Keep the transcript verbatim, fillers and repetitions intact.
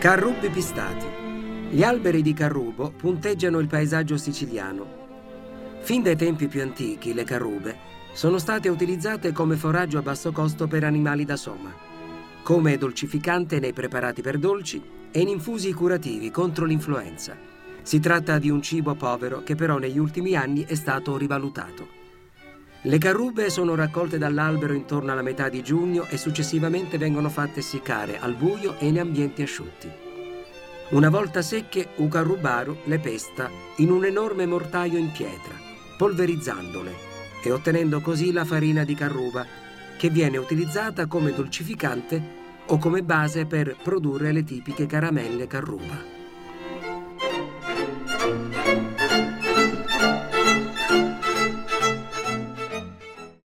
Carrubi pistati. Gli alberi di carrubo punteggiano il paesaggio siciliano. Fin dai tempi più antichi, le carrube sono state utilizzate come foraggio a basso costo per animali da soma, come dolcificante nei preparati per dolci e in infusi curativi contro l'influenza. Si tratta di un cibo povero che però negli ultimi anni è stato rivalutato. Le carrube sono raccolte dall'albero intorno alla metà di giugno e successivamente vengono fatte essiccare al buio e in ambienti asciutti. Una volta secche, Ucarrubaru le pesta in un enorme mortaio in pietra, polverizzandole e ottenendo così la farina di carruba, che viene utilizzata come dolcificante o come base per produrre le tipiche caramelle carruba.